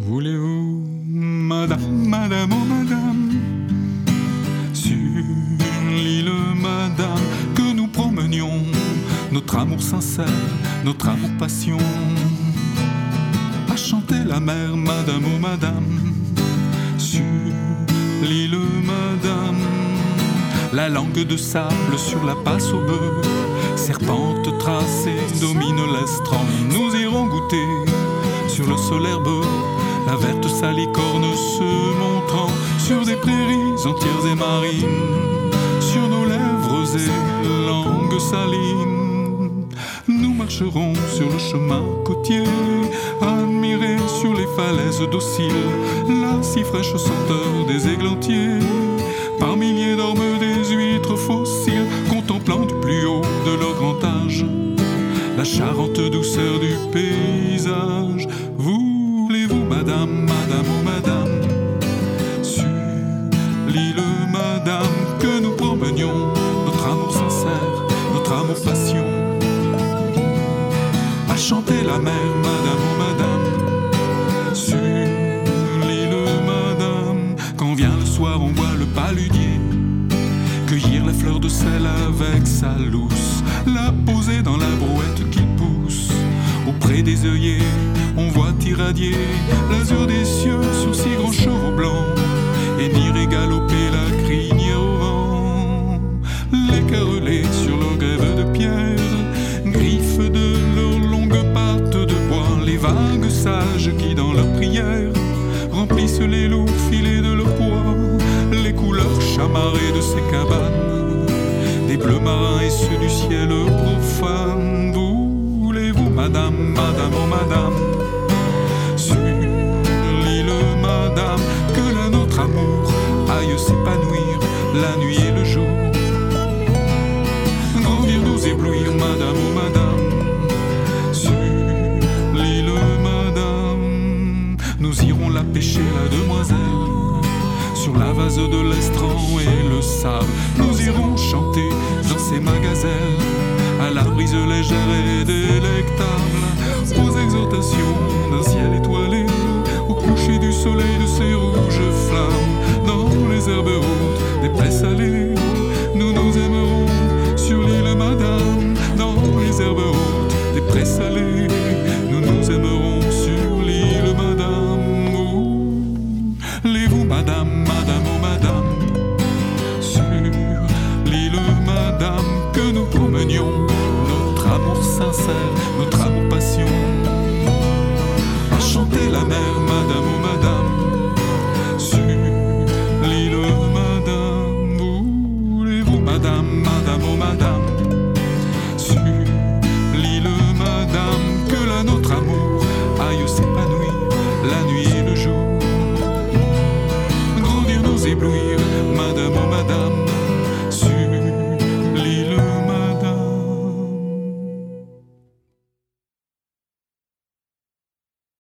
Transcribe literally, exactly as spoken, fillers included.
Voulez-vous, madame, madame, oh madame, sur l'île madame, que nous promenions notre amour sincère, notre amour passion, à chanter la mer, madame, oh madame, sur l'île madame, la langue de sable sur la passe au bœuf, serpente tracée domine l'estran, nous irons goûter sur le sol herbeux, la verte salicorne se montrant sur des prairies entières et marines, sur nos lèvres et langues salines. Nous marcherons sur le chemin côtier, admirer sur les falaises dociles la si fraîche senteur des églantiers. Par milliers dorment des huîtres fossiles, contemplant du plus haut de leur grand âge la charmante douceur du paysage. Voulez-vous, madame, madame, oh madame, sur l'île madame, que nous promenions notre amour sincère, notre amour passion, à chanter la mer, madame, oh madame, sur l'île madame. Quand vient le soir, on voit le paludier cueillir la fleur de sel avec sa lousse, la poser dans la brouette qu'il pousse. Auprès des œillets, on voit irradier l'azur des cieux sur six grands chevaux blancs, et nier et galoper la crinière au vent. Les carrelés sur leurs grèves de pierre, griffes de leurs longues pattes de bois, les vagues sages qui dans leurs prières remplissent les lourds filets de leur poids, les couleurs chamarrées de ces cabanes, des bleus marins et ceux du ciel profane. Voulez-vous, madame, madame, oh madame, sur l'île madame, que là notre amour aille s'épanouir la nuit et le jour, grandir, nous éblouir, madame, oh madame, sur l'île madame. Nous irons la pêcher, la demoiselle, sur la vase de l'estran et le sable. Nous irons chanter dans ces magazelles, à la brise légère et délectable, aux exhortations d'un ciel étoilé, au coucher du soleil de ses rouges flammes. Dans les herbes hautes des prés salés, nous nous aimerons sur l'île madame. Dans les herbes hautes des prés salés, nous nous aimerons sur l'île madame. Voulez-vous, madame, madame, oh madame, sur l'île madame, que nous promenions notre amour sincère, notre